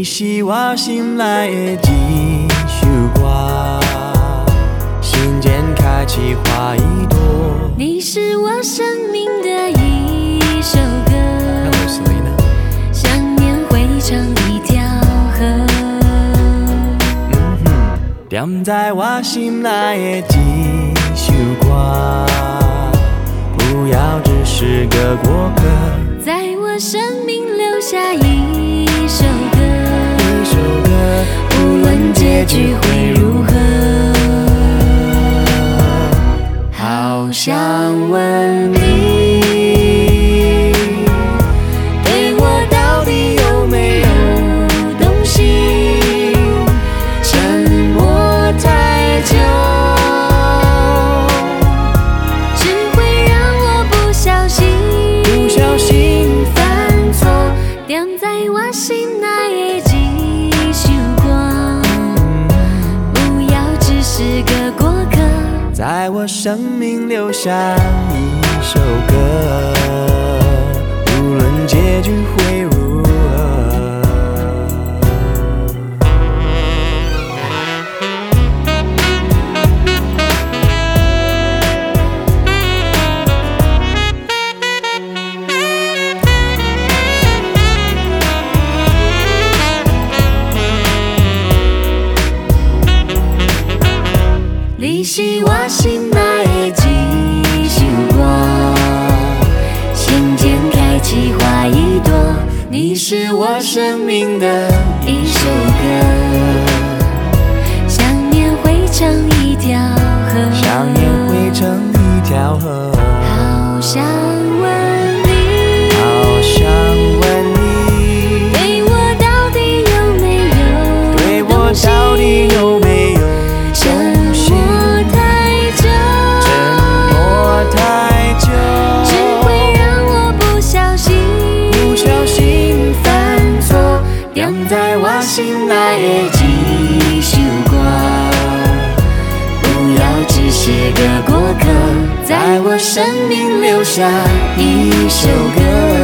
你是我心内的一首歌，心间开启花一朵。 你是我生命的一首歌，想念汇成一条河。 踮在我心内的一首歌，不要只是个过客， 在我生命留下一首歌，无论结局会如何。好想问你，对我到底有没有动心？沉默太久，只会让我不小心犯错。踮在我心内的一首歌，不要只是个过客， 在我生命留下一首歌，无论结局会如何。 你是我心内的一首歌，心间开启花一朵。你是我生命的一首歌，想念汇成一条河， 想念汇成一条河。 好想问你，对我到底有没有动心？沉默太久，只会让我不小心犯错。踮在我心内的一首歌，不要只是个过客，在我生命留下一首歌。